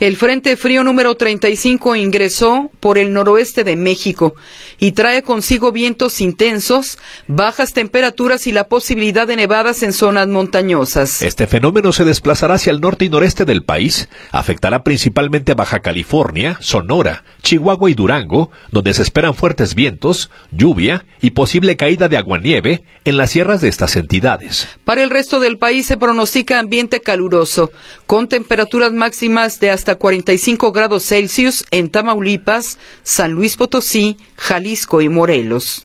El Frente Frío número 35 ingresó por el noroeste de México y trae consigo vientos intensos, bajas temperaturas y la posibilidad de nevadas en zonas montañosas. Este fenómeno se desplazará hacia el norte y noreste del país, afectará principalmente a Baja California, Sonora, Chihuahua y Durango, donde se esperan fuertes vientos, lluvia y posible caída de aguanieve en las sierras de estas entidades. Para el resto del país se pronostica ambiente caluroso, con temperaturas máximas de hasta 45 grados Celsius en Tamaulipas, San Luis Potosí, Jalisco y Morelos.